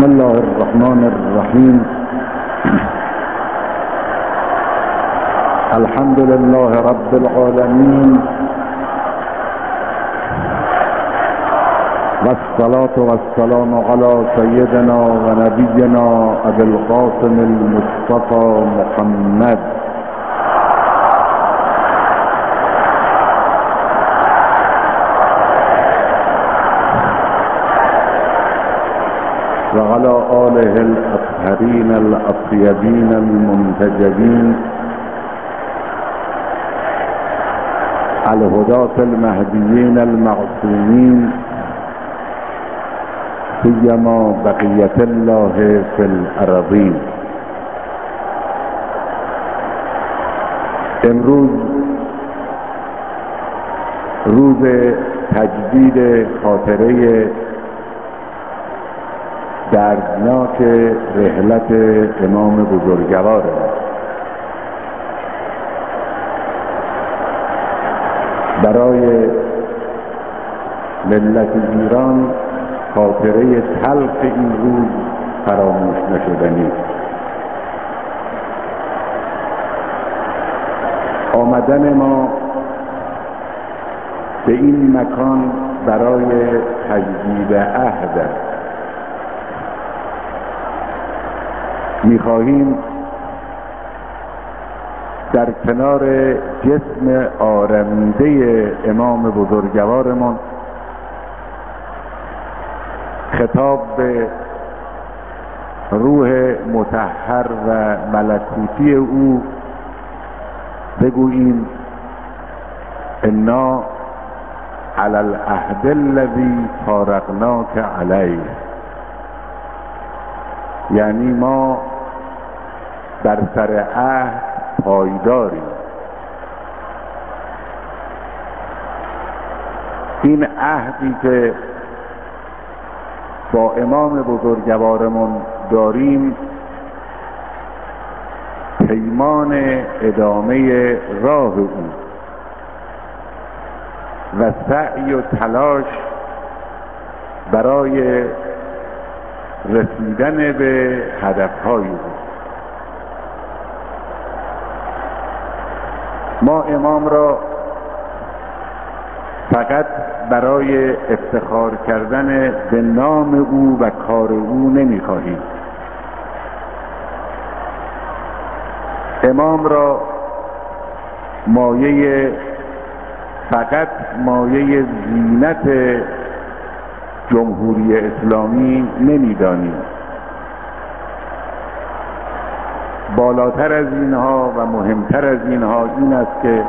بسم الله الرحمن الرحيم. الحمد لله رب العالمين، والصلاة والسلام على سيدنا ونبينا أبي القاسم المصطفى محمد وعلى آله الأطهرين الأطيبين المنتجبين الهداة المهديين المعصومين، سيما بقية الله في الأراضين. امروز روز تجدید خاطره دردناک رحلت امام بزرگوار برای ملت ایران، خاطره تلخ این روز فراموش نشدنی. آمدن ما به این مکان برای تجدید عهد است. می‌خواهیم در کنار جسم آرمیده امام بزرگوارمان خطاب به روح مطهر و ملکوتی او بگوییم: انا علی العهد الذی فارقناک علیه. یعنی ما بر سر عهد پایداریم. این عهدی که با امام بزرگوارمون داریم پیمان ادامه راه او و سعی و تلاش برای رسیدن به هدفهای او. ما امام را فقط برای افتخار کردن به نام او و کار او نمی‌خواهیم. امام را فقط مایه زینت جمهوری اسلامی نمی‌دانیم. بالاتر از اینها و مهمتر از اینها این است که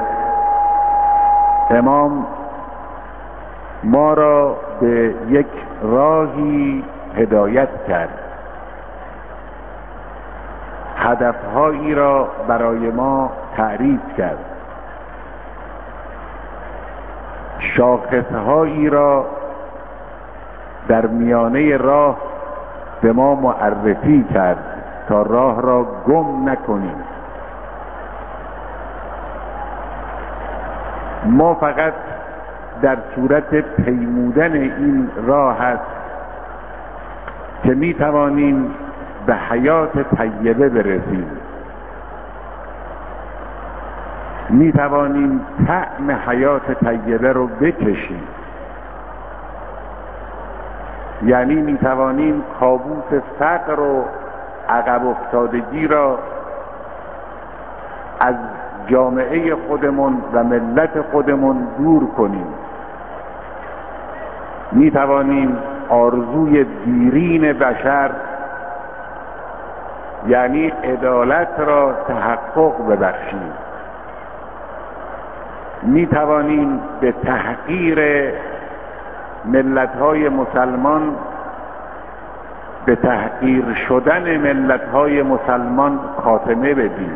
امام ما را به یک راهی هدایت کرد، هدفهایی را برای ما تعریف کرد، شاخصهایی را در میانه راه به ما معرفی کرد تا راه را گم نکنیم. ما فقط در صورت پیمودن این راه است که می توانیم به حیات طیبه برسیم، می توانیم طعم حیات طیبه رو بکشیم. یعنی می توانیم کابوس فقر و عقب افتادگی را از جامعه خودمون و ملت خودمون دور کنیم. می توانیم آرزوی دیرین بشر یعنی عدالت را تحقق ببخشیم. می توانیم به تحقیر ملت‌های مسلمان، به تحقیر شدن ملت‌های مسلمان خاتمه بدیم.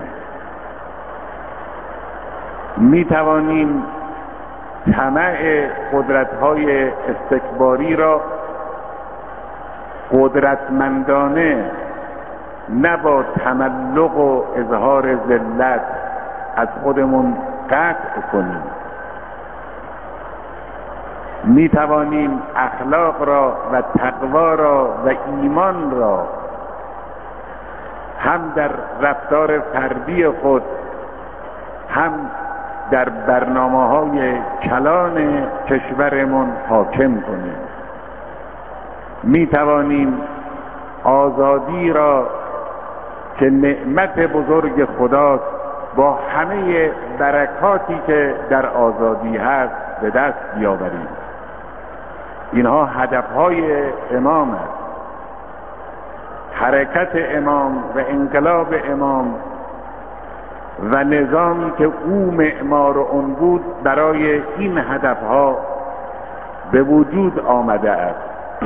می توانیم طمع قدرت‌های استکباری را قدرتمندانه، نه با تملق و اظهار ذلت، از خودمون قطع کنیم. می توانیم اخلاق را و تقوا را و ایمان را هم در رفتار فردی خود، هم در برنامه‌های کلان کشورمان حاکم کنیم. می توانیم آزادی را که نعمت بزرگ خداست با همه برکاتی که در آزادی هست به دست بیاوریم. اینها هدفهای امام است. حرکت امام و انقلاب امام و نظامی که او معمار اون بود برای این هدفها به وجود آمده است.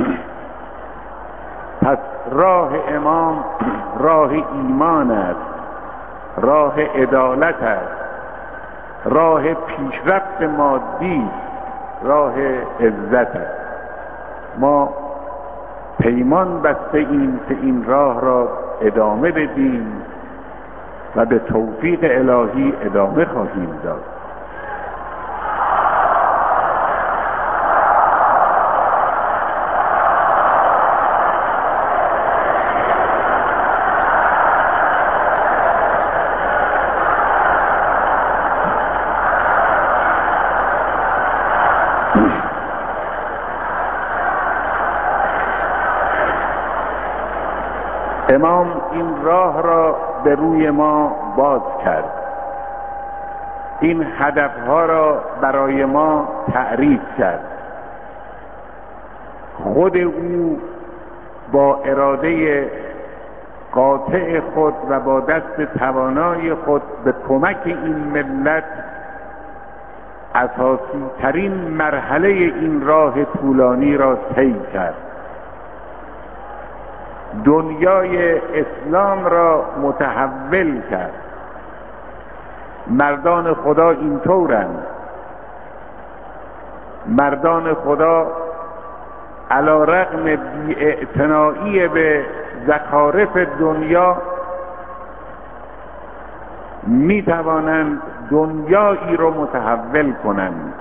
پس راه امام راه ایمان است، راه عدالت است، راه پیشرفت مادی، راه عزت است. ما پیمان بسته ایم که این راه را ادامه بدیم و به توفیق الهی ادامه خواهیم داد. امام این راه را به روی ما باز کرد، این هدفها را برای ما تعریف کرد. خود او با اراده قاطع خود و با دست توانای خود به کمک این ملت اساسی ترین مرحله این راه طولانی را طی کرد. دنیای اسلام را متحول کرد. مردان خدا اینطورند. مردان خدا علی رغم بی‌اعتنایی به زخارف دنیا می توانند دنیایی را متحول کنند.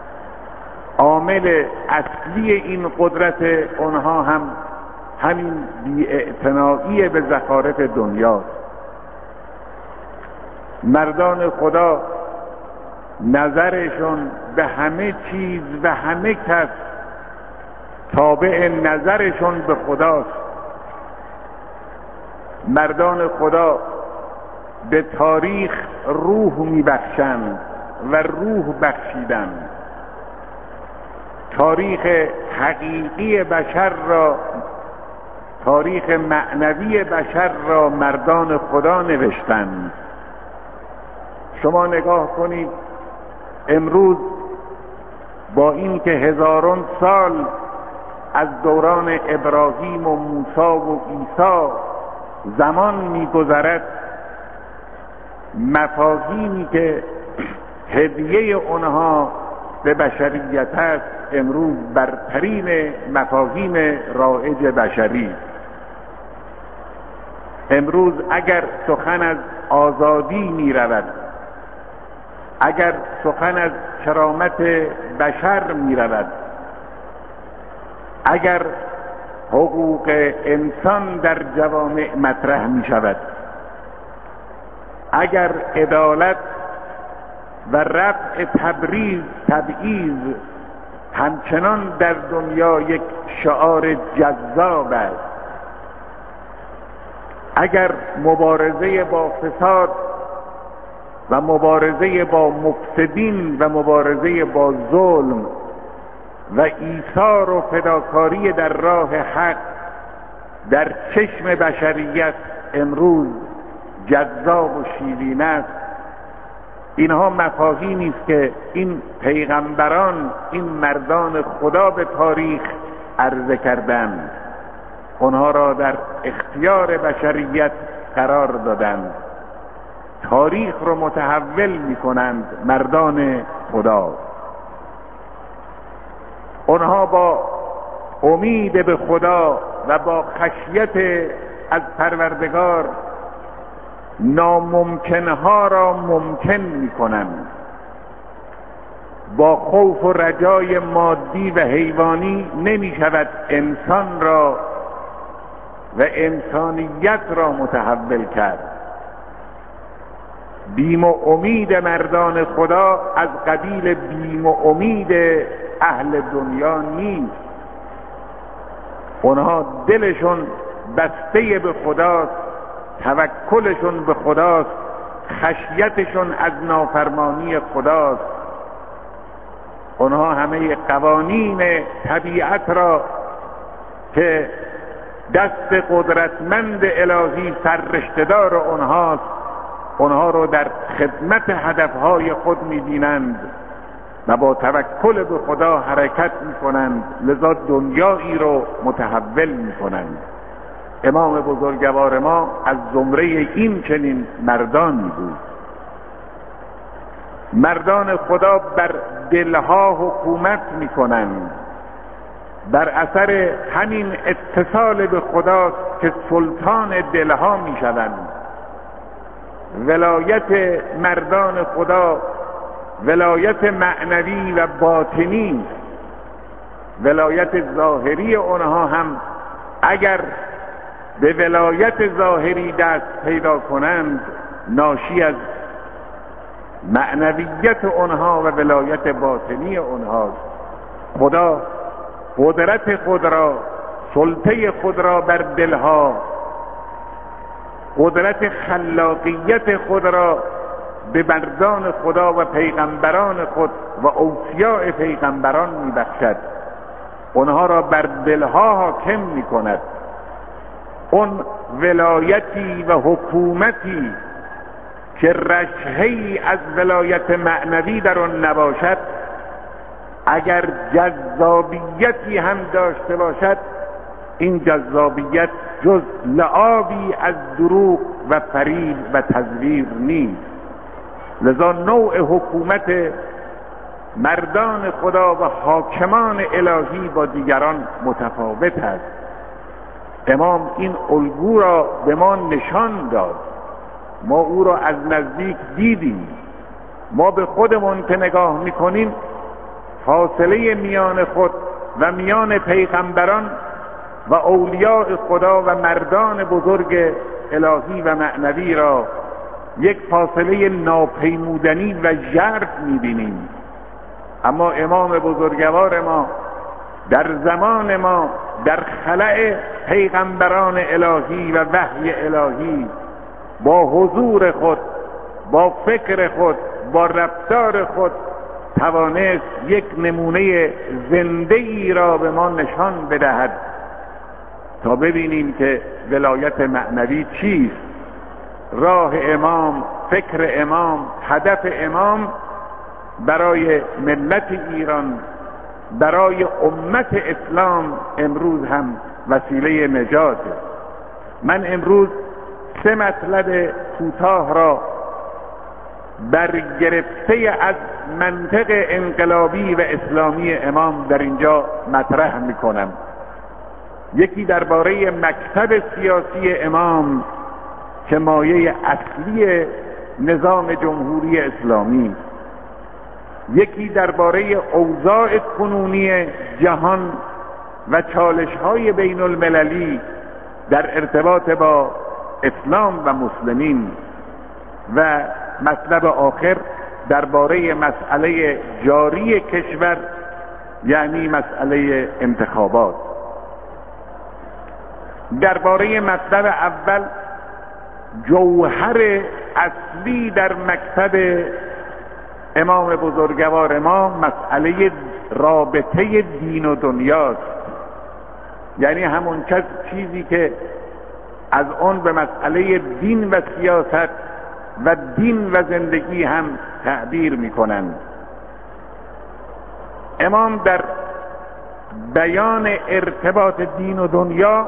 عامل اصلی این قدرت آنها هم همین بی‌اعتنایی به زخارف دنیاست. مردان خدا نظرشون به همه چیز و همه کس تابع نظرشون به خداست. مردان خدا به تاریخ روح میبخشند و روح بخشیدند. تاریخ حقیقی بشر را، تاریخ معنوی بشر را مردان خدا نوشتند. شما نگاه کنید امروز با این که هزاران سال از دوران ابراهیم و موسی و عیسی زمان می‌گذرد، مفاهیمی که هدیه آنها به بشریت است امروز برترین مفاهیم رایج بشری. امروز اگر سخن از آزادی می رود، اگر سخن از کرامت بشر می رود، اگر حقوق انسان در جوامع مطرح می شود، اگر عدالت و رفع تبعیض همچنان در دنیا یک شعار جذاب است، اگر مبارزه با فساد و مبارزه با مفسدین و مبارزه با ظلم و ایثار و فداکاری در راه حق در چشم بشریت امروز جذاب و شیرین است، اینها مفاهیمی است که این پیغمبران، این مردان خدا به تاریخ عرضه کردند، آنها را در اختیار بشریت قرار دادند، تاریخ را متحول می کنند مردان خدا. آنها با امید به خدا و با خشیت از پروردگار ناممکنها را ممکن می کنند. با خوف و رجای مادی و حیوانی نمی شود انسان را و انسانیت را متحول کرد. بیم و امید مردان خدا از قبیل بیم و امید اهل دنیا نیست. اونها دلشون بسته به خداست، توکلشون به خداست، خشیتشون از نافرمانی خداست. اونها همه قوانین طبیعت را که دست قدرتمند الهی سررشته‌دار اونهاست، اونها رو در خدمت هدفهای خود می‌بینند و با توکل به خدا حرکت می‌کنند، لذا دنیایی رو متحول می‌کنند. امام بزرگوار ما از زمره این چنین مردانی بود. مردان خدا بر دلها حکومت می‌کنند. بر اثر همین اتصال به خداست که سلطان دلها می‌شوند. ولایت مردان خدا ولایت معنوی و باطنی، ولایت ظاهری آنها هم اگر به ولایت ظاهری دست پیدا کنند ناشی از معنویت آنها و ولایت باطنی آنهاست. خدا قدرت خود را، سلطه خود را بر دلها، قدرت خلاقیت خود را به مردان خدا و پیغمبران خود و اوصیاء پیغمبران میبخشد. اونها را بر دلها حاکم میکند. اون ولایتی و حکومتی که رشحه‌ای از ولایت معنوی در آن نباشد، اگر جذابیتی هم داشته باشد، این جذابیت جز لعابی از دروغ و فریب و تزویر نیست. لذا نوع حکومت مردان خدا و حاکمان الهی با دیگران متفاوت است. امام این الگو را به ما نشان داد. ما او را از نزدیک دیدیم. ما به خودمون که نگاه میکنیم فاصله میان خود و میان پیغمبران و اولیاء خدا و مردان بزرگ الهی و معنوی را یک فاصله ناپیمودنی و ژرف میبینیم. اما امام بزرگوار ما در زمان ما در خلأ پیغمبران الهی و وحی الهی با حضور خود، با فکر خود، با رفتار خود توانست یک نمونه زنده ای را به ما نشان بدهد تا ببینیم که ولایت معنوی چیست. راه امام، فکر امام، هدف امام برای ملت ایران، برای امت اسلام امروز هم وسیله نجاته. من امروز 3 مطلب کوتاه را برگرفته از منطق انقلابی و اسلامی امام در اینجا مطرح میکنم. یکی درباره مکتب سیاسی امام که مایه اصلی نظام جمهوری اسلامی، یکی درباره اوضاع کنونی جهان و چالش‌های بین المللی در ارتباط با اسلام و مسلمین، و مطلب آخر درباره مسئله جاری کشور، یعنی مسئله انتخابات. درباره مطلب اول، جوهر اصلی در مکتب امام بزرگوار ما مسئله رابطه دین و دنیاست. یعنی همون چیزی که از اون به مسئله دین و سیاست و دین و زندگی هم تعبیر میکنند. امام در بیان ارتباط دین و دنیا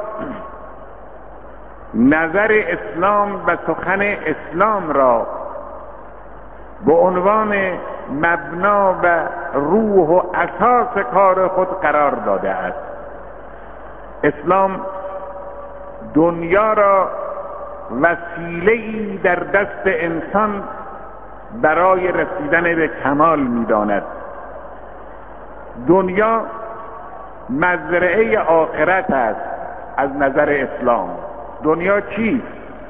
نظر اسلام و سخن اسلام را به عنوان مبنا و روح و اساس کار خود قرار داده است. اسلام دنیا را وسیله‌ای در دست انسان برای رسیدن به کمال می‌داند. دنیا مزرعه آخرت است از نظر اسلام. دنیا چیست؟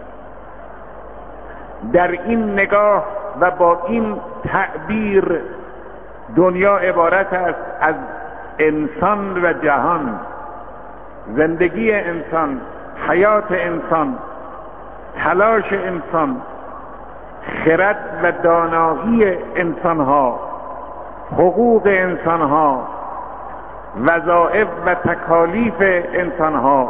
در این نگاه و با این تعبیر دنیا عبارت است از انسان و جهان، زندگی انسان، حیات انسان، تلاش انسان، خرد و دانایی انسانها، حقوق انسانها، وظایف و تکالیف انسانها،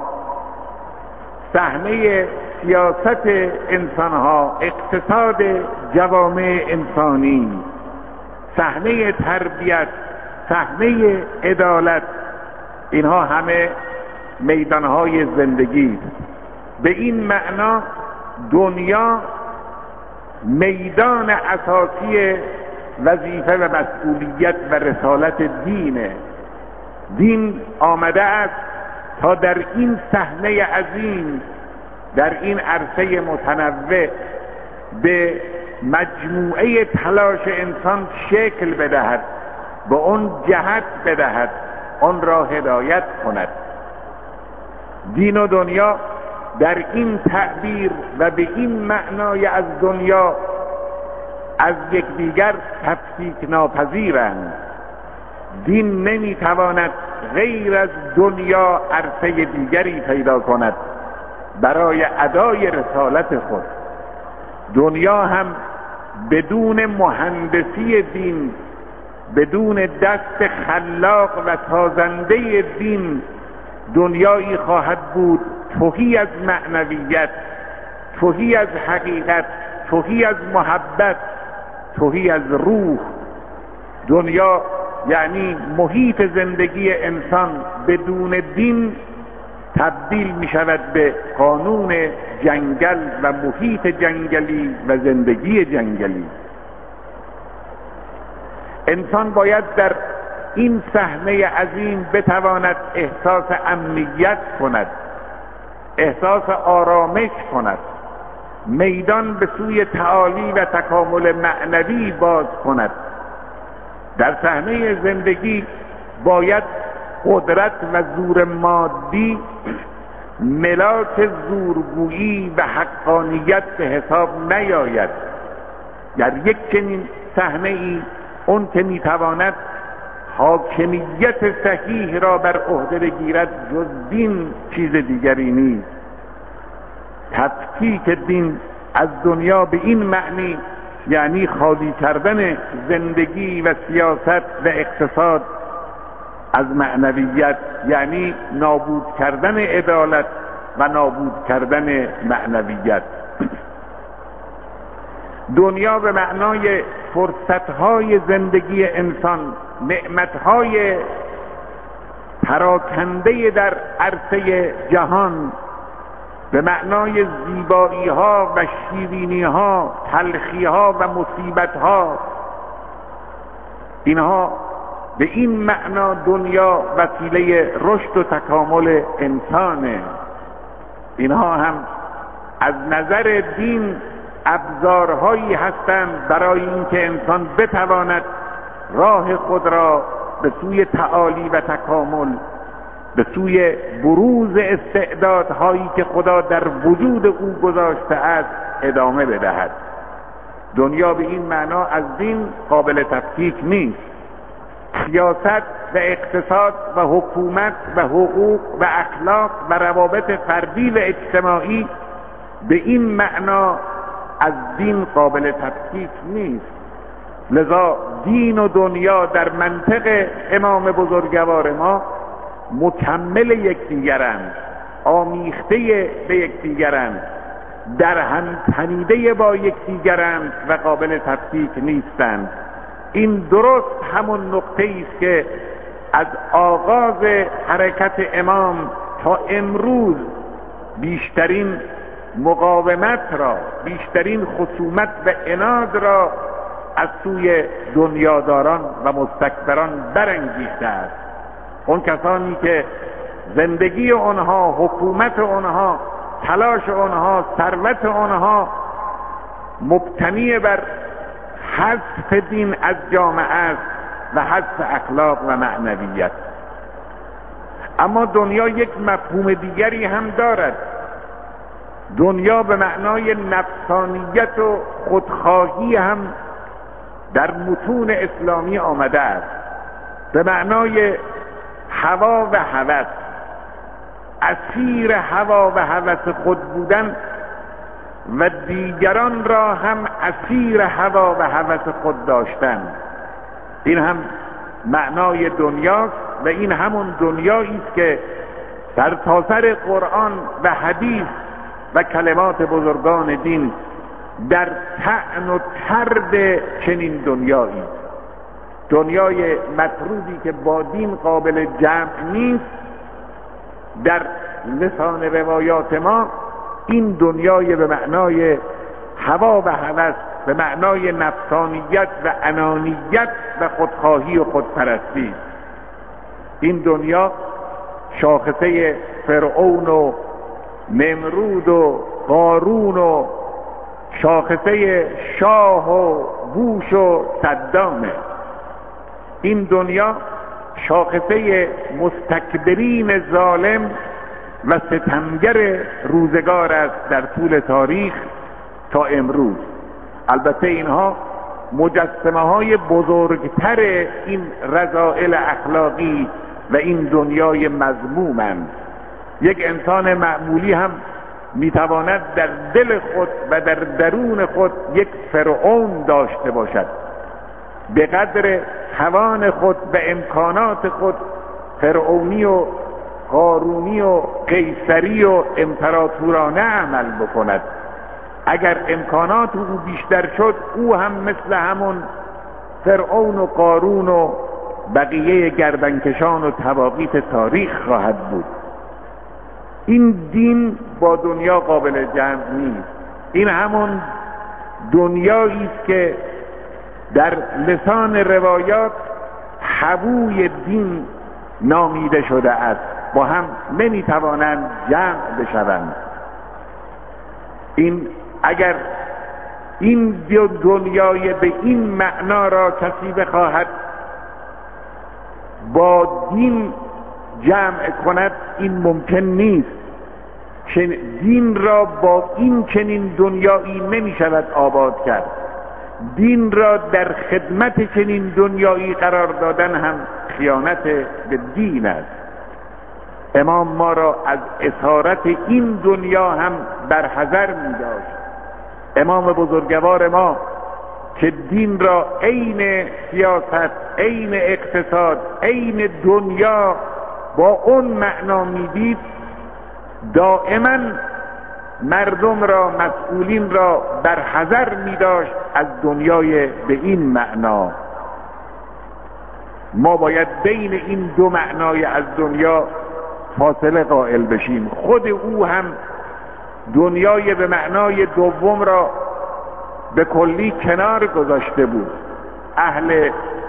صحنه سیاست انسانها، اقتصاد جوامع انسانی، صحنه تربیت، صحنه عدالت، اینها همه میدانهای زندگی. به این معنا دنیا میدان اساسی وظیفه و مسئولیت و رسالت دینه. دین آمده است تا در این صحنه عظیم، در این عرصه متنوع به مجموعه تلاش انسان شکل بدهد، به اون جهت بدهد، آن را هدایت کند. دین و دنیا در این تعبیر و به این معنای از دنیا از یکدیگر تفکیک ناپذیرند. دین نمیتواند غیر از دنیا عرصه دیگری پیدا کند برای ادای رسالت خود. دنیا هم بدون مهندسی دین، بدون دست خلاق و سازنده دین، دنیایی خواهد بود تهی از معنویت، تهی از حقیقت، تهی از محبت، تهی از روح. دنیا یعنی محیط زندگی انسان بدون دین تبدیل می شود به قانون جنگل و محیط جنگلی و زندگی جنگلی. انسان باید در این صحنه عظیم بتواند احساس امنیت کند، احساس آرامش کند، میدان به سوی تعالی و تکامل معنوی باز کند. در صحنه زندگی باید قدرت و زور مادی ملاک زورگویی و حقانیت به حساب نیاید. در یک چنین صحنه ای اون که میتواند حاکمیت صحیح را بر عهده بگیرد جز دین چیز دیگری نیست. تفکیک دین از دنیا به این معنی یعنی خالی کردن زندگی و سیاست و اقتصاد از معنویت، یعنی نابود کردن عدالت و نابود کردن معنویت. دنیا به معنای فرصتهای زندگی انسان، نعمتهای پراکنده در عرصه جهان، به معنای زیبایی‌ها و شیرینی‌ها، تلخی‌ها و مصیبت‌ها، اینها به این معنا دنیا وسیله رشد و تکامل انسانه. اینها هم از نظر دین ابزارهایی هستند برای اینکه انسان بتواند راه خود را به سوی تعالی و تکامل، به سوی بروز استعدادهایی که خدا در وجود او گذاشته است ادامه بدهد. دنیا به این معنا از دین قابل تفکیک نیست. سیاست و اقتصاد و حکومت و حقوق و اخلاق و روابط فردی و اجتماعی به این معنا از دین قابل تفکیک نیست. لذا دین و دنیا در منطق امام بزرگوار ما مکمل یکدیگرند، آمیخته به یکدیگرند، در هم تنیده با یکدیگرند و قابل تفکیک نیستند. این درست همون نقطه است که از آغاز حرکت امام تا امروز بیشترین مقاومت را، بیشترین خصومت و عناد را از سوی دنیاداران و مستکبران برانگیخته است. اون کسانی که زندگی آنها، حکومت آنها، تلاش آنها، ثروت آنها مبتنی بر حذف دین از جامعه است و حذف اخلاق و معنویت. اما دنیا یک مفهوم دیگری هم دارد. دنیا به معنای نفسانیت و خودخواهی هم در متون اسلامی آمده است، به معنای هوا و هوس، اسیر هوا و هوس خود بودن و دیگران را هم اسیر هوا و هوس خود داشتن. این هم معنای دنیاست و این همون دنیایی است که سرتاسر قرآن و حدیث و کلمات بزرگان دین در طعن و طرد چنین دنیایی، دنیای مطرودی که با دین قابل جمع نیست. در لسان روایات ما این دنیای به معنای هوا و هوس، به معنای نفسانیت و انانیت و خودخواهی و خودپرستی. این دنیا شاخصه فرعون و نمرود و قارون و شاخصه شاه و بوش و صدامه. این دنیا شاخصه مستکبرین ظالم و ستمگر روزگار است در طول تاریخ تا امروز. البته اینها مجسمه های بزرگتر این رذائل اخلاقی و این دنیای مذمومند. یک انسان معمولی هم میتواند در دل خود و در درون خود یک فرعون داشته باشد، به قدر توان خود و امکانات خود فرعونی و قارونی و قیصری و امپراتورانه عمل بکند. اگر امکانات او بیشتر شد، او هم مثل همون فرعون و قارون و بقیه گردنکشان و تواقیت تاریخ خواهد بود. این دین با دنیا قابل جمع نیست. این همون دنیایی است که در لسان روایات حبوی دین نامیده شده است، با هم نمیتوانند جمع بشوند. این اگر این دنیای به این معنا را کسی بخواهد با دین جمع کند، این ممکن نیست. دین را با این چنین دنیایی نمی شود آباد کرد. دین را در خدمت چنین دنیایی قرار دادن هم خیانت به دین است. امام ما را از اسارت این دنیا هم برحذر می داشت. امام بزرگوار ما که دین را عین سیاست، عین اقتصاد، عین دنیا با اون معنا میدید، دائما مردم را، مسئولین را برحذر می داشت از دنیای به این معنا. ما باید بین این دو معنای از دنیا فاصله قائل بشیم. خود او هم دنیای به معنای دوم را به کلی کنار گذاشته بود. اهل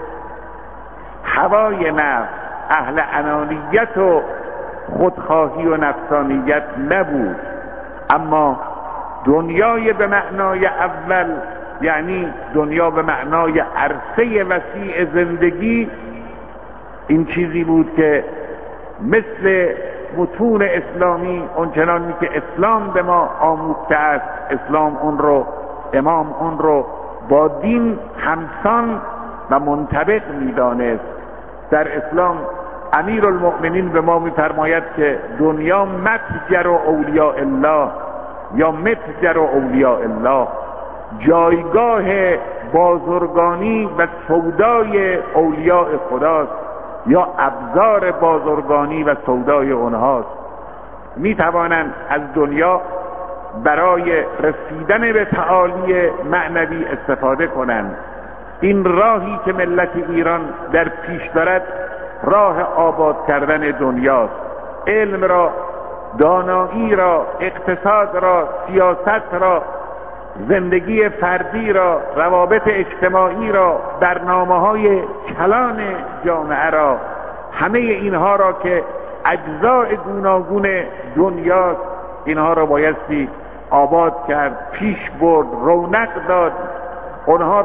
هوای نفس، اهل انانیت و خودخواهی و نفسانیت نبود. اما دنیای به معنای اول، یعنی دنیا به معنای عرصه وسیع زندگی، این چیزی بود که مثل متون اسلامی اونچنانی که اسلام به ما آموخته است، اسلام اون رو، امام اون رو با دین همسان و منطبق می‌دانست. در اسلام امیرالمؤمنین به ما می‌فرماید که دنیا متجر اولیاء الله یا متجر اولیاء الله، جایگاه بازرگانی و سودای اولیاء خداست یا ابزار بازرگانی و سودای اونهاست. میتوانند از دنیا برای رسیدن به تعالی معنوی استفاده کنند. این راهی که ملت ایران در پیش دارد راه آباد کردن دنیاست. علم را، دانایی را، اقتصاد را، سیاست را، زندگی فردی را، روابط اجتماعی را، برنامه‌های کلان جامعه را، همه اینها را که اجزاء گوناگون دنیاست، اینها را بایستی آباد کرد، پیش برد، رونق داد، اونها رو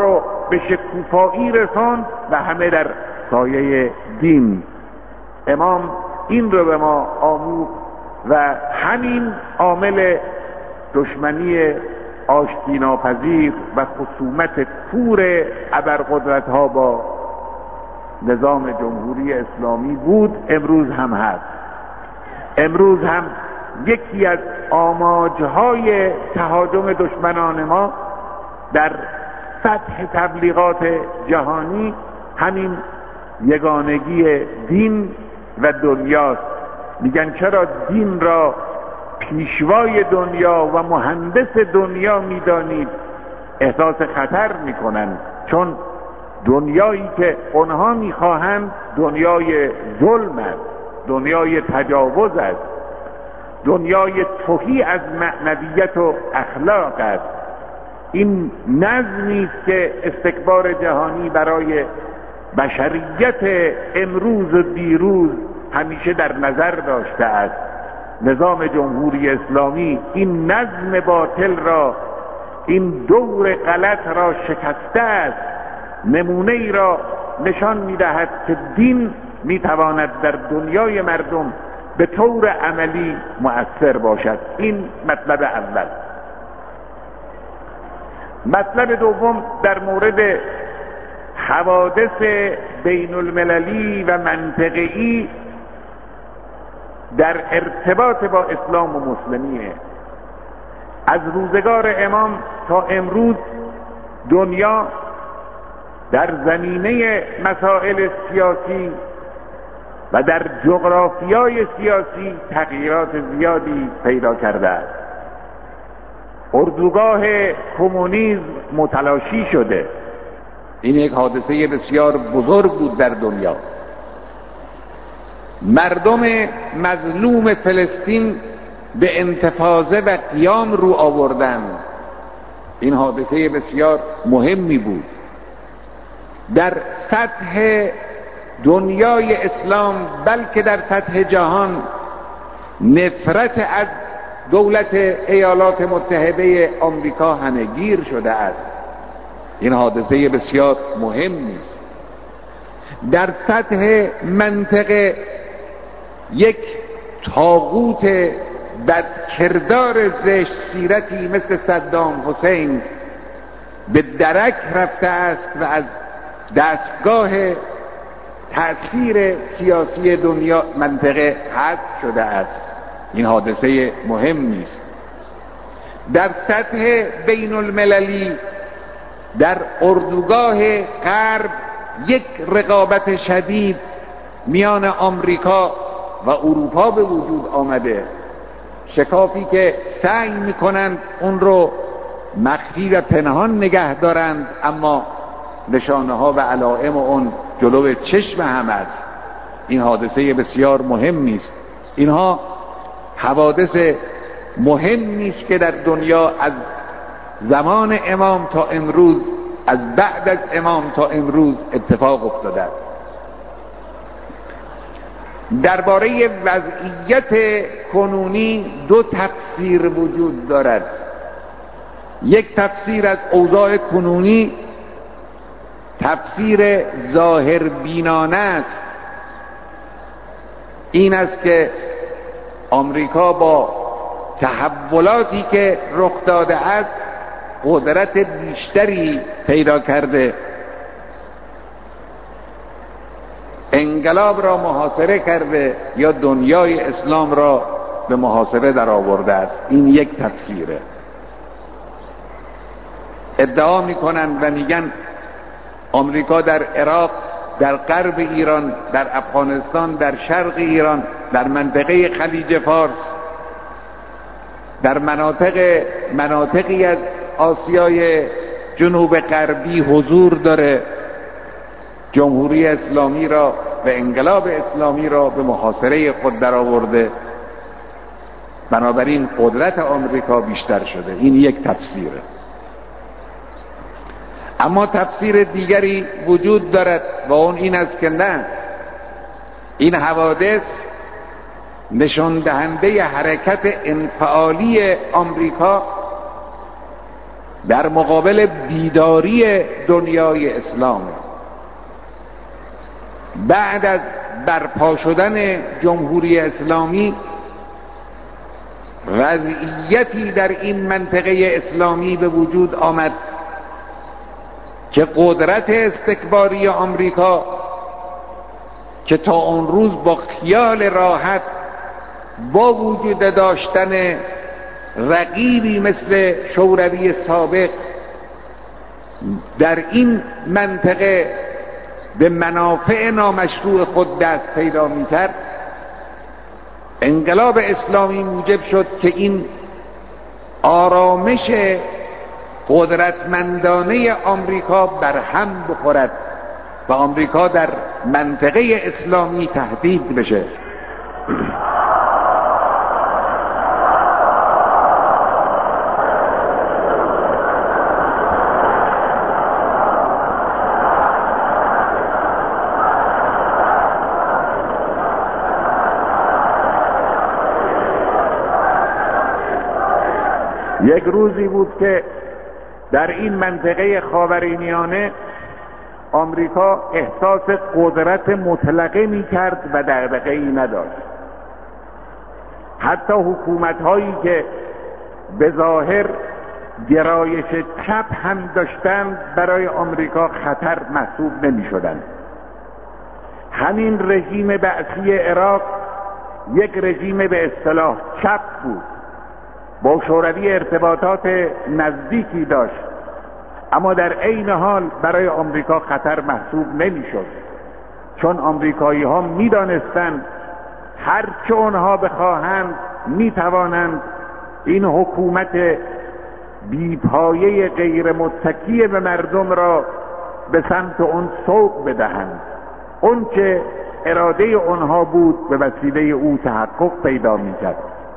به شکوفایی رساند و همه در سایه دین. امام این رو به ما آموخت و همین عامل دشمنی آشتی ناپذیر و خصومت کور ابرقدرت‌ها با نظام جمهوری اسلامی بود، امروز هم هست. امروز هم یکی از آماجهای تهاجم دشمنان ما در سطح تبلیغات جهانی همین یگانگی دین و دنیاست. میگن چرا دین را پیشوای دنیا و مهندس دنیا میدانید؟ احساس خطر میکنن، چون دنیایی که اونها میخواهند دنیای ظلم است، دنیای تجاوز است، دنیای تهی از معنویت و اخلاق است. این نظمی است که استکبار جهانی برای بشریت امروز و دیروز همیشه در نظر داشته است. نظام جمهوری اسلامی این نظم باطل را، این دور غلط را شکسته است. نمونه ای را نشان می‌دهد که دین می‌تواند در دنیای مردم به طور عملی مؤثر باشد. این مطلب اول. مطلب دوم در مورد حوادث بین المللی و منطقه‌ای در ارتباط با اسلام و مسلمیه. از روزگار امام تا امروز دنیا در زمینه مسائل سیاسی و در جغرافیای سیاسی تغییرات زیادی پیدا کرده است. اردوگاه کمونیسم متلاشی شده. این یک حادثه بسیار بزرگ بود در دنیا. مردم مظلوم فلسطین به انتفاضه و قیام رو آوردند. این حادثه بسیار مهمی بود. در سطح دنیای اسلام بلکه در سطح جهان نفرت از دولت ایالات متحده آمریکا همه‌گیر شده است. این حادثه بسیار مهمی است. در سطح منطقه یک طاغوت بدکردار زشت سیرتی مثل صدام حسین به درک رفته است و از دستگاه تأثیر سیاسی دنیا منطقه حذف شده است. این حادثه مهمی است. در سطح بین المللی در اردوگاه غرب یک رقابت شدید میان آمریکا و اروپا به وجود آمده. شکافی که سعی میکنند اون رو مخفی و پنهان نگه دارند، اما نشانه ها و علائم اون جلو چشم هم است. این حادثه بسیار مهمی است. اینها حوادث مهمی است که در دنیا از زمان امام تا امروز، از بعد از امام تا امروز اتفاق افتاده است. درباره وضعیت کنونی دو تفسیر وجود دارد. یک تفسیر از اوضاع کنونی تفسیر ظاهر بینانه است. این است که آمریکا با تحولاتی که رخ داده است قدرت بیشتری پیدا کرده، انقلاب را محاصره کرده یا دنیای اسلام را به محاصره در آورده است. این یک تفسیره. ادعا میکنند و میگن آمریکا در عراق، در غرب ایران، در افغانستان، در شرق ایران، در منطقه خلیج فارس، در مناطقی از آسیای جنوب غربی حضور داره، جمهوری اسلامی را و انقلاب اسلامی را به محاصره خود درآورده، بنابراین قدرت آمریکا بیشتر شده. این یک تفسیره. اما تفسیر دیگری وجود دارد و اون این است که نه، این حوادث نشان دهنده حرکت انفعالی آمریکا در مقابل بیداری دنیای اسلام. بعد از برپا شدن جمهوری اسلامی وضعیتی در این منطقه اسلامی به وجود آمد که قدرت استکباری آمریکا که تا اون روز با خیال راحت با وجود داشتن رقیبی مثل شوروی سابق در این منطقه به منافع نامشروع خود دست پیدا می‌کرد، انقلاب اسلامی موجب شد که این آرامش قدرتمندانه آمریکا برهم بخورد و آمریکا در منطقه اسلامی تهدید بشه. یک روزی بود که در این منطقه خاورمیانه آمریکا احساس قدرت مطلقه می کرد و دغدغه‌ای نداشت. حتی حکومت‌هایی که به ظاهر گرایش چپ هم داشتند برای آمریکا خطر محسوب نمی شدند. همین رژیم بعثی عراق یک رژیم به اصطلاح چپ بود، با شوروی ارتباطات نزدیکی داشت، اما در عین حال برای آمریکا خطر محسوب نمیشد، چون آمریکایی ها می دانستند هر چه اونها بخواهند می توانند این حکومت بیپایه غیر متکی به مردم را به سمت اون سوق بدهند. اون که اراده اونها بود به وسیله او تحقق پیدا می کرد.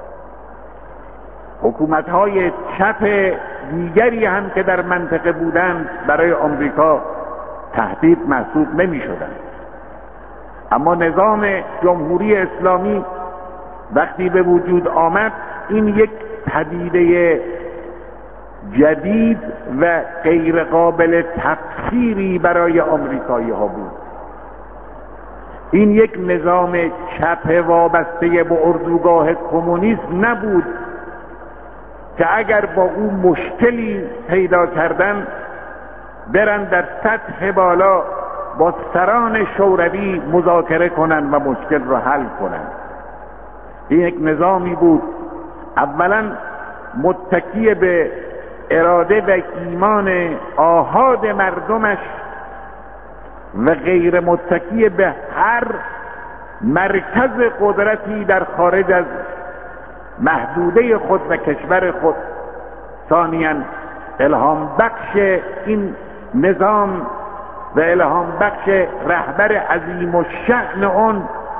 حکومت‌های چپ دیگری هم که در منطقه بودند برای آمریکا تهدید محسوب نمی‌شدند. اما نظام جمهوری اسلامی وقتی به وجود آمد، این یک پدیده جدید و غیر قابل تفسیری برای آمریکایی‌ها بود. این یک نظام چپ وابسته به اردوگاه کمونیسم نبود که اگر با او مشکلی پیدا کردن برن در سطح بالا با سران شوروی مذاکره کنن و مشکل را حل کنن. این یک نظامی بود اولا متکی به اراده و ایمان آحاد مردمش و غیر متکی به هر مرکز قدرتی در خارج از محدوده خود و کشور خود. ثانیاً الهام بخش این نظام و الهام بخش رهبر عظیم الشأن اون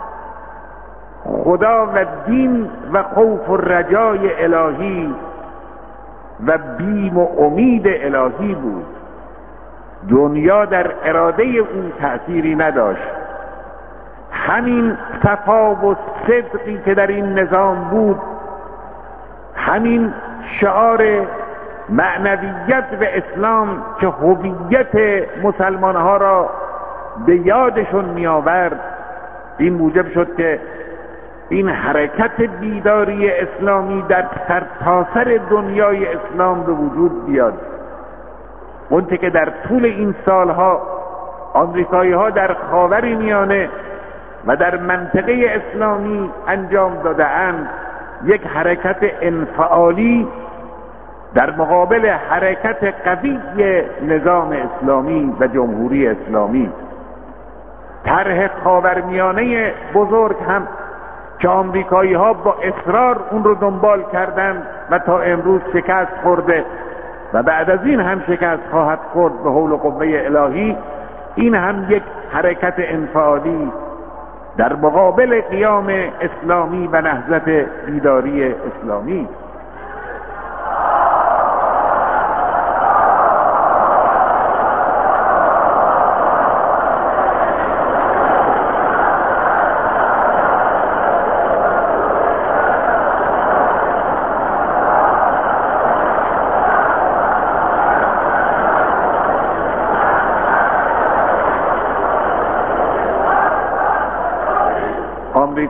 خدا و دین و خوف و رجای الهی و بیم و امید الهی بود. دنیا در اراده اون تأثیری نداشت. همین صفا و صدقی که در این نظام بود، همین شعار معنویت و اسلام که هویت مسلمانها را به یادشون می آورد، این موجب شد که این حرکت بیداری اسلامی در سرتاسر دنیای اسلام به وجود بیاد. اونچه که در طول این سالها آمریکایی ها در خاورمیانه و در منطقه اسلامی انجام داده اند، یک حرکت انفعالی در مقابل حرکت قوی نظام اسلامی و جمهوری اسلامی. طرح خاورمیانه بزرگ هم که آمریکایی ها با اصرار اون رو دنبال کردند و تا امروز شکست خورده و بعد از این هم شکست خواهد خورد به حول و قوه الهی، این هم یک حرکت انفعالی در مقابل قیام اسلامی و نهضت بیداری اسلامی.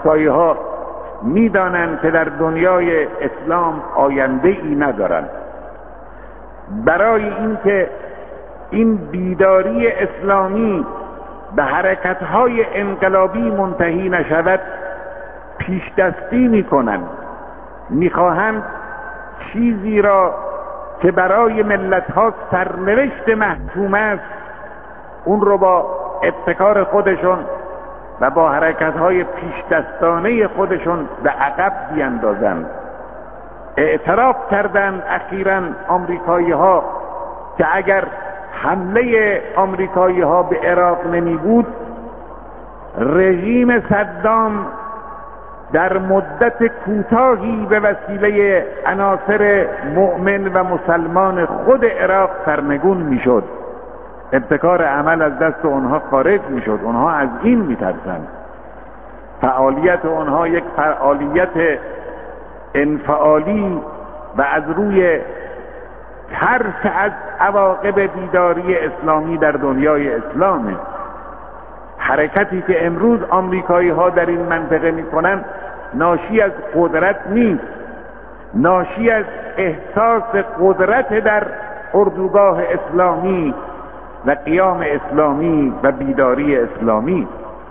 آمریکایی ها میدانند که در دنیای اسلام آینده ای ندارند. برای اینکه این بیداری اسلامی به حرکت‌های انقلابی منتهی نشود پیش دستی می‌کنند، می‌خواهند چیزی را که برای ملت‌ها سرنوشت محتوم است اون رو با ابتکار خودشون و با حرکت‌های پیش دستانه خودشون به عقب بیاندازند. اعتراف کردند اخیراً آمریکایی‌ها که اگر حمله آمریکایی‌ها به عراق نمی بود رژیم صدام در مدت کوتاهی به وسیله عناصر مؤمن و مسلمان خود عراق سرنگون میشد. ابتکار عمل از دست اونها خارج میشد. اونها از این میترسند. فعالیت اونها یک فعالیت انفعالی و از روی ترس از عواقب بیداری اسلامی در دنیای اسلامه. حرکتی که امروز آمریکایی ها در این منطقه میکنن ناشی از قدرت نیست، ناشی از احساس قدرت در اردوگاه اسلامی و قیام اسلامی و بیداری اسلامی.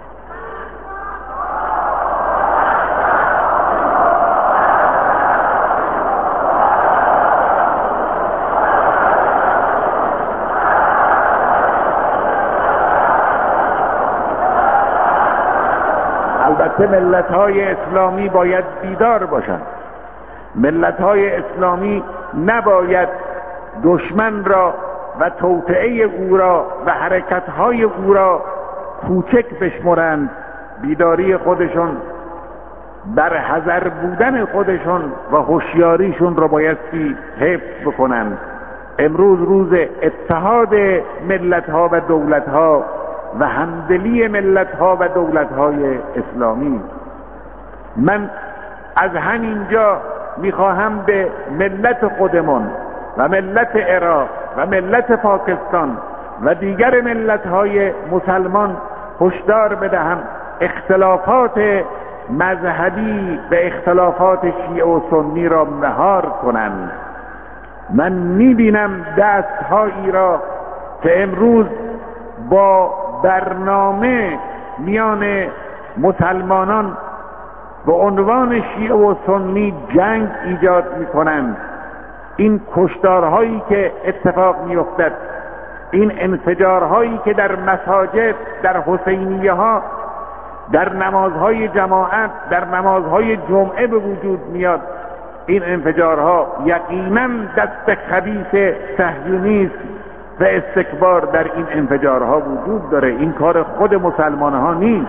البته ملت‌های اسلامی باید بیدار باشند. ملت‌های اسلامی نباید دشمن را و توطئه او را و حرکت‌های او را کوچک بشمرند. بیداری خودشون، بر حذر بودن خودشون و هوشیاریشون را بایستی حفظ بکنند. امروز روز اتحاد ملت‌ها و دولت‌ها و همدلی ملت‌ها و دولت‌های اسلامی. من از همینجا میخواهم به ملت خودمون و ملت عراق و ملت پاکستان و دیگر ملت‌های مسلمان هشدار بدهم اختلافات مذهبی و اختلافات شیعه و سنی را مهار کنند. من میبینم دست‌هایی را که امروز با برنامه میان مسلمانان به عنوان شیعه و سنی جنگ ایجاد میکنند. این کشتارهایی که اتفاق میافتد، این انفجارهایی که در مساجد، در حسینیه ها، در نمازهای جماعت، در نمازهای جمعه به وجود میاد، این انفجارها یقینا دست خبیث صهیونیسم و استکبار در این انفجارها وجود داره. این کار خود مسلمان ها نیست.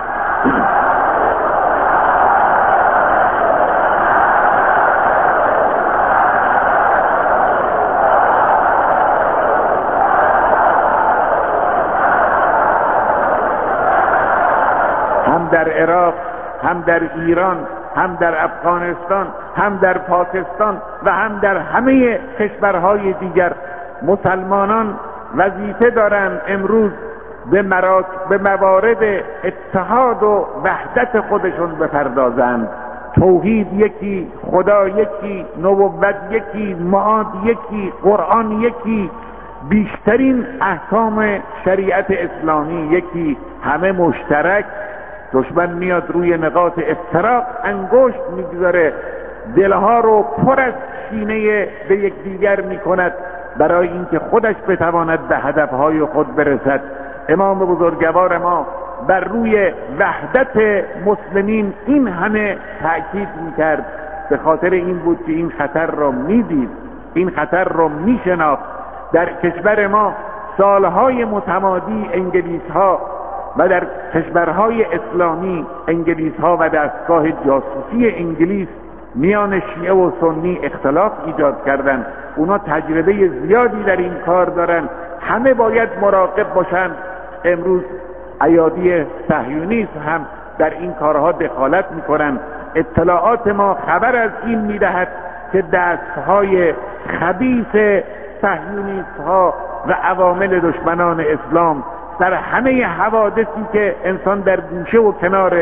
هم در عراق، هم در ایران، هم در افغانستان، هم در پاکستان و هم در همه کشورهای دیگر مسلمانان وظیفه دارند امروز به موارد اتحاد و وحدت خودشون بپردازند. توحید یکی، خدا یکی، نبوت یکی، معاد یکی، قرآن یکی، بیشترین احکام شریعت اسلامی یکی، همه مشترک. دشمن میاد روی نقاط افتراق انگشت میگذاره، دلها رو پر از کینه به یکدیگر میکند برای اینکه خودش بتواند به هدفهای خود برسد. امام بزرگوار ما بر روی وحدت مسلمین این همه تأکید میکرد. به خاطر این بود که این خطر را میدید، این خطر را میشناخت. در کشور ما سالهای متمادی انگلیس‌ها و در کشورهای اسلامی انگلیس‌ها و دستگاه جاسوسی انگلیس میان شیعه و سنی اختلاف ایجاد کردند. اونا تجربه زیادی در این کار دارن. همه باید مراقب باشند. امروز ایادی صهیونیسم هم در این کارها دخالت میکنند. اطلاعات ما خبر از این میدهد که دستهای خبیث صهیونیست‌ها و عوامل دشمنان اسلام در همه حوادثی که انسان در گوشه و کنار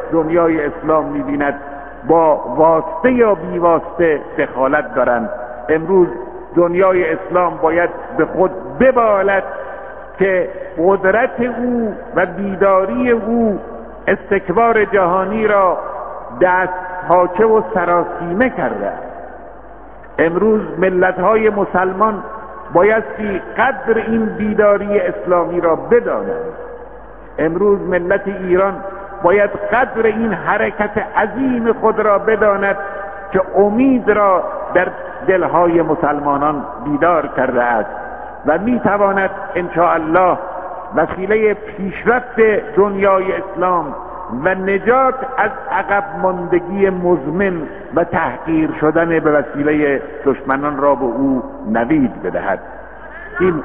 دنیای اسلام می‌بیند با واسطه یا بیواسطه دخالت دارند. امروز دنیای اسلام باید به خود ببالد که قدرت او و بیداری او استکبار جهانی را دست پاچه و سراسیمه کرده. امروز ملت‌های مسلمان بایستی قدر این بیداری اسلامی را بدانند. امروز ملت ایران باید قدر این حرکت عظیم خود را بداند که امید را در دلهای مسلمانان بیدار کرده است و میتواند انشاءالله وسیله پیشرفت دنیای اسلام و نجات از عقب ماندگی مزمن و تحقیر شدن به وسیله دشمنان را به او نوید بدهد. این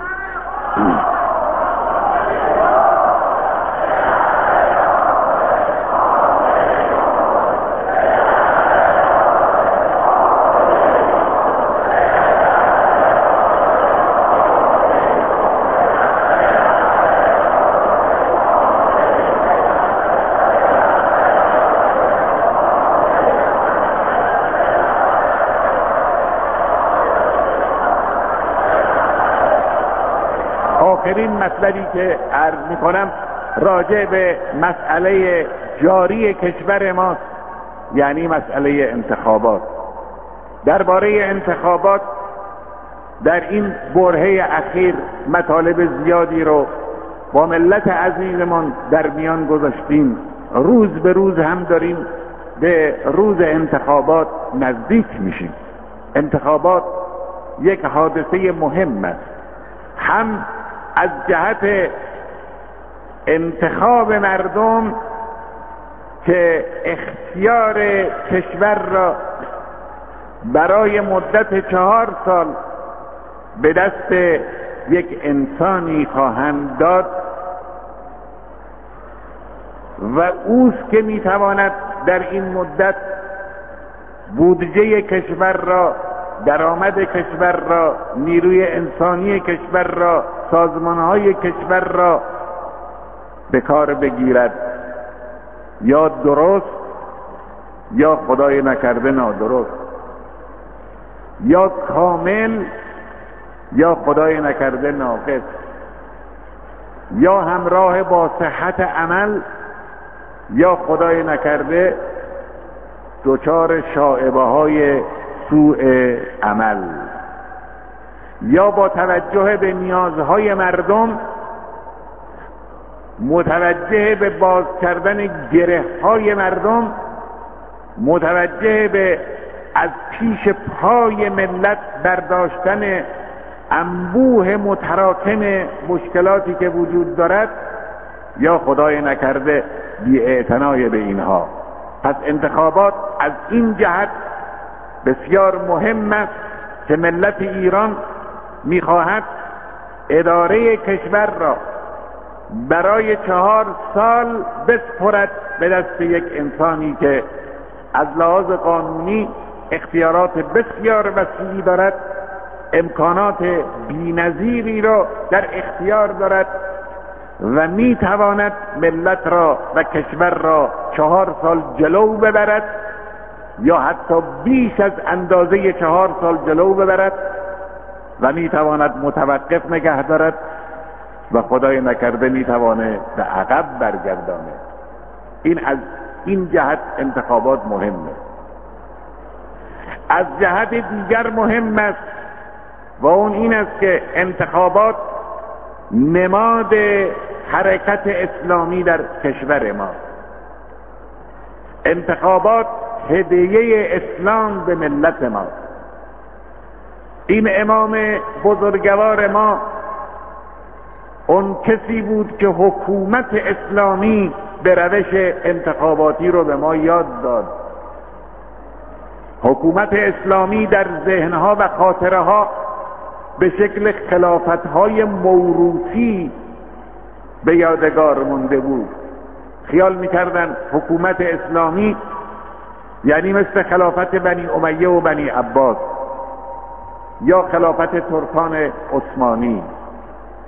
آخرین مطلبی که عرض میکنم راجع به مسئله جاری کشور ماست، یعنی مسئله انتخابات. درباره انتخابات در این برهه اخیر مطالب زیادی رو با ملت عزیزمان در میان گذاشتیم. روز به روز هم داریم به روز انتخابات نزدیک میشیم. انتخابات یک حادثه مهم است، هم از جهت انتخاب مردم که اختیار کشور را برای مدت 4 سال به دست یک انسانی خواهند داد و اوست که میتواند در این مدت بودجه کشور را، درآمد کشور را، نیروی انسانی کشور را، سازمانهای کشور را به کار بگیرد، یا درست یا خدای نکرده نادرست، یا کامل یا خدای نکرده ناقص، یا همراه با صحت عمل یا خدای نکرده دچار شائبه های سوء عمل، یا با توجه به نیازهای مردم متوجه به باز کردن گره های مردم، متوجه به از پیش پای ملت برداشتن انبوه متراکم مشکلاتی که وجود دارد، یا خدای نکرده بی‌اعتنای به اینها. پس انتخابات از این جهت بسیار مهم است که ملت ایران میخواهد اداره کشور را برای 4 سال بسپرد به دست یک انسانی که از لحاظ قانونی اختیارات بسیار وسیعی دارد، امکانات بی‌نظیری را در اختیار دارد و میتواند ملت را و کشور را 4 سال جلو ببرد یا حتی بیش از اندازه 4 سال جلو ببرد و میتواند متوقف نگه دارد و خدای نکرده میتواند به عقب برگردانه. این از این جهت انتخابات مهمه. از جهت دیگر مهم است و اون این است که انتخابات نماد حرکت اسلامی در کشور ما. انتخابات هدیه اسلام به ملت ما. این امام بزرگوار ما اون کسی بود که حکومت اسلامی به روش انتخاباتی رو به ما یاد داد. حکومت اسلامی در ذهنها و خاطره ها به شکل خلافتهای موروثی به یادگار مونده بود. خیال میکردن حکومت اسلامی یعنی مثل خلافت بنی امیه و بنی عباس یا خلافت ترکان عثمانی،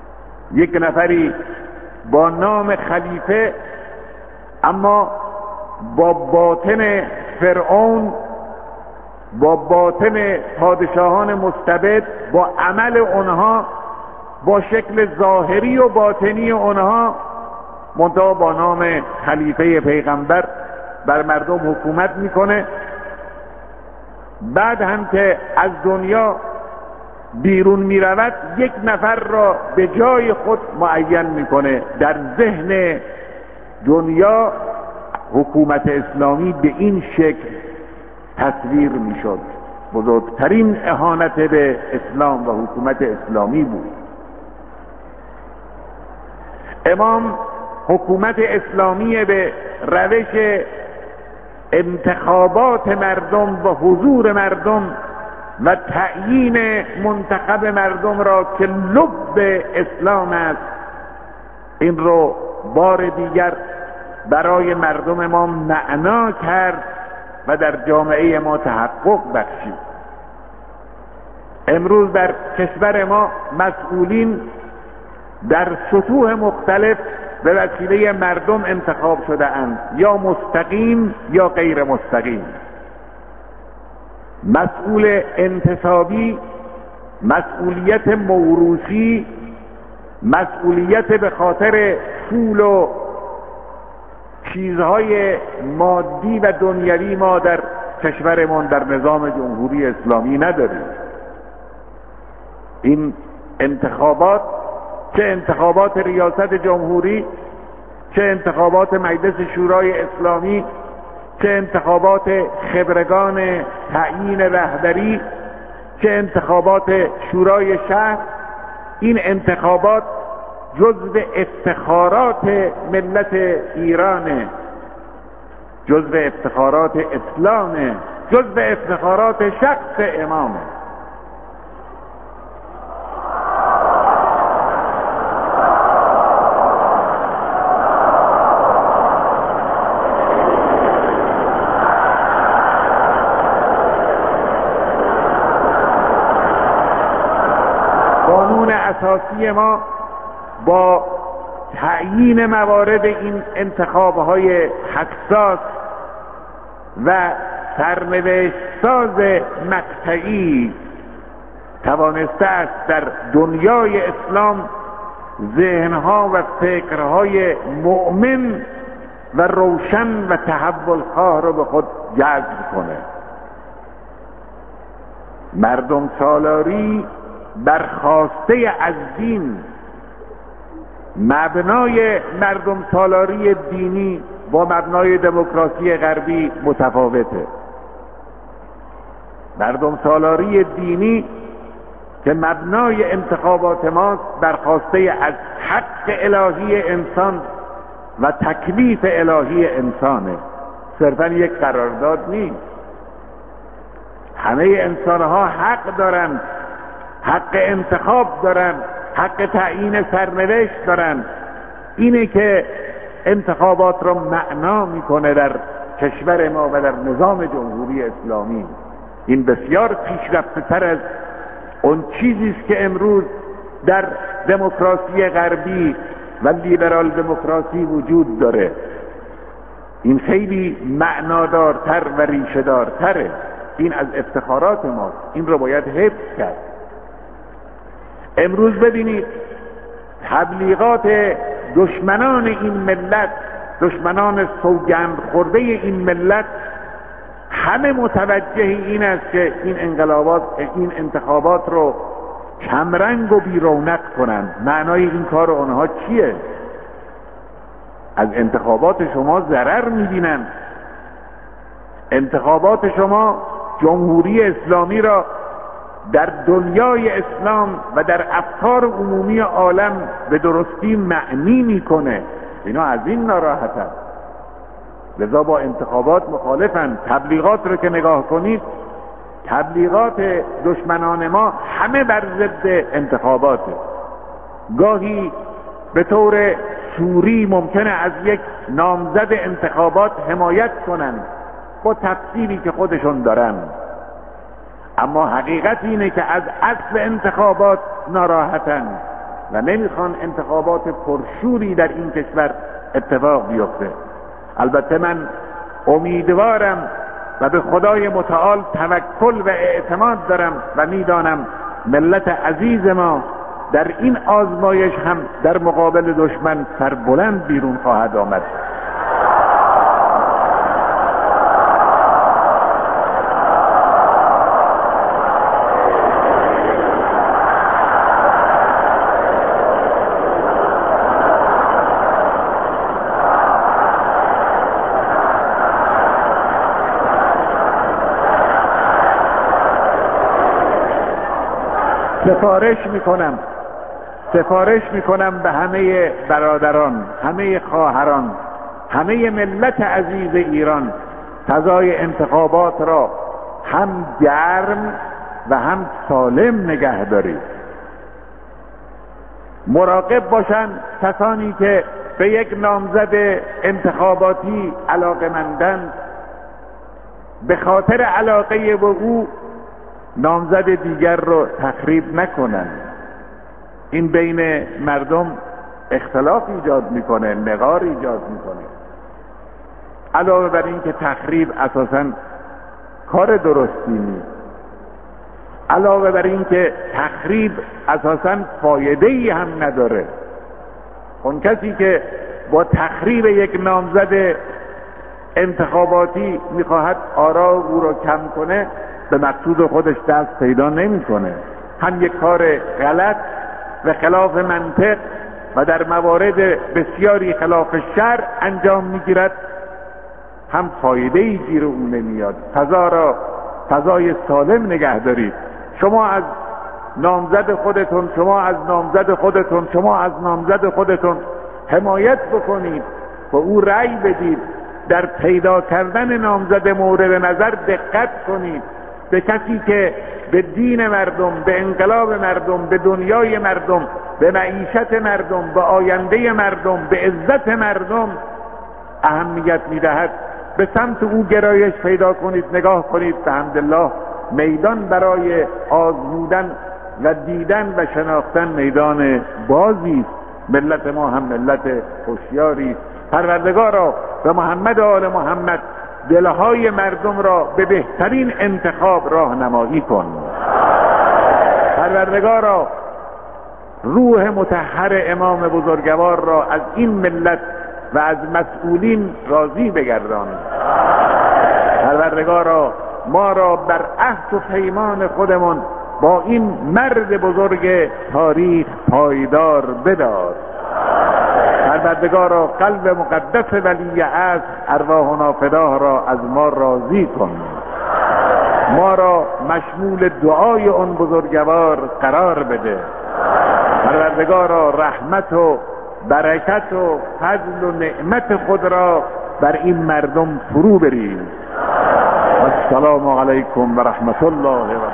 یک نفری با نام خلیفه اما با باطن فرعون، با باطن پادشاهان مستبد، با عمل اونها، با شکل ظاهری و باطنی اونها، منتها با نام خلیفه پیغمبر بر مردم حکومت میکنه. بعد هم که از دنیا بیرون میرود یک نفر را به جای خود معین میکنه. در ذهن دنیا حکومت اسلامی به این شکل تصویر میشد. بزرگترین اهانت به اسلام و حکومت اسلامی بود. امام حکومت اسلامی به روش انتخابات مردم و حضور مردم و تعیین منتخب مردم را که لب اسلام است، این رو بار دیگر برای مردم ما معنا کرد و در جامعه ما تحقق بخشید. امروز در کشور ما مسئولین در سطوح مختلف به وسیله مردم انتخاب شده اند، یا مستقیم یا غیر مستقیم. مسئول انتصابی، مسئولیت موروثی، مسئولیت به خاطر پول و چیزهای مادی و دنیوی ما در کشورمان در نظام جمهوری اسلامی نداریم. این انتخابات، چه انتخابات ریاست جمهوری، چه انتخابات مجلس شورای اسلامی، چه انتخابات خبرگان تعیین رهبری، چه انتخابات شورای شهر، این انتخابات جزو افتخارات ملت ایرانه، جزو افتخارات اسلامه، جزو افتخارات شخص امامه. قانون اساسی ما با تعیین موارد این انتخابهای حساس و سرنوشت ساز مقطعی توانسته است در دنیای اسلام ذهنها و فکرهای مؤمن و روشن و تحولخواه را به خود جذب کنه. مردم سالاری برخواسته از دین، مبنای مردم سالاری دینی با مبنای دموکراسی غربی متفاوته. مردم سالاری دینی که مبنای انتخابات ماست برخواسته از حق الهی انسان و تکلیف الهی انسانه، صرفا یک قرارداد نیست. همه انسانها حق دارند، حق انتخاب دارند، حق تعیین سرنوشت دارند. اینه که انتخابات را معنا میکنه در کشور ما و در نظام جمهوری اسلامی. این بسیار پیشرفته تر از اون چیزی است که امروز در دموکراسی غربی و لیبرال دموکراسی وجود داره. این خیلی معنادارتر و ریشه دارتره. این از افتخارات ماست، این رو باید حفظ کرد. امروز ببینید تبلیغات دشمنان این ملت، دشمنان سوگند خورده این ملت، همه متوجه این است که این انتخابات رو کمرنگ و بیرونق کنند. معنای این کار آنها چیه؟ از انتخابات شما ضرر می‌بینند. انتخابات شما جمهوری اسلامی را در دنیای اسلام و در افکار عمومی عالم به درستی معنی میکنه. اینا از این ناراحتن، لذا با انتخابات مخالفن. تبلیغات رو که نگاه کنید، تبلیغات دشمنان ما همه بر ضد انتخاباته. گاهی به طور سوری ممکنه از یک نامزد انتخابات حمایت کنن با تفسیری که خودشون دارن، اما حقیقت اینه که از اصل انتخابات ناراحتن و نمیخوان انتخابات پرشوری در این کشور اتفاق بیفته. البته من امیدوارم و به خدای متعال توکل و اعتماد دارم و میدانم ملت عزیز ما در این آزمایش هم در مقابل دشمن سربلند بیرون خواهد آمد. سفارش میکنم به همه برادران، همه خواهران، همه ملت عزیز ایران، فضای انتخابات را هم گرم و هم سالم نگه دارید. مراقب باشند کسانی که به یک نامزد انتخاباتی علاقه‌مندند، به خاطر علاقه به او نامزد دیگر رو تخریب نکنن. این بین مردم اختلاف ایجاد میکنه، نقار ایجاد میکنه. علاوه بر این که تخریب اساساً کار درستی نیست، علاوه بر این که تخریب اساساً فایده‌ای هم نداره. اون کسی که با تخریب یک نامزد انتخاباتی میخواهد آرا او رو کم کنه، به مقصود خودش دست پیدا نمیکنه. هم یک کار غلط و خلاف منطق و در موارد بسیاری خلاف شرع انجام میگیرد، هم فایده‌ای گیر اون نمیاد. فضا را فضای سالم نگه دارید. شما از نامزد خودتون حمایت بکنید و او رأی بدید. در پیدا کردن نامزد مورد نظر دقت کنید. به کسی که به دین مردم، به انقلاب مردم، به دنیای مردم، به معیشت مردم، به آینده مردم، به عزت مردم اهمیت میدهد، به سمت او گرایش پیدا کنید. نگاه کنید، به حمدالله میدان برای آزمودن و دیدن و شناختن میدان بازی است. ملت ما هم ملت هوشیاری. پروردگارا به محمد و آل محمد دلهای مردم را به بهترین انتخاب راهنمایی کن. پروردگارا روح مطهر امام بزرگوار را از این ملت و از مسئولین راضی بگردان. پروردگارا ما را بر عهد و پیمان خودمون با این مرد بزرگ تاریخ پایدار بدار. پروردگارا قلب مقدس ولی عصر ارواحنا فداه را از ما راضی کن. ما را مشمول دعای اون بزرگوار قرار بده. پروردگارا رحمت و برکت و فضل و نعمت خود را بر این مردم فرو بریز. السلام علیکم و رحمت الله و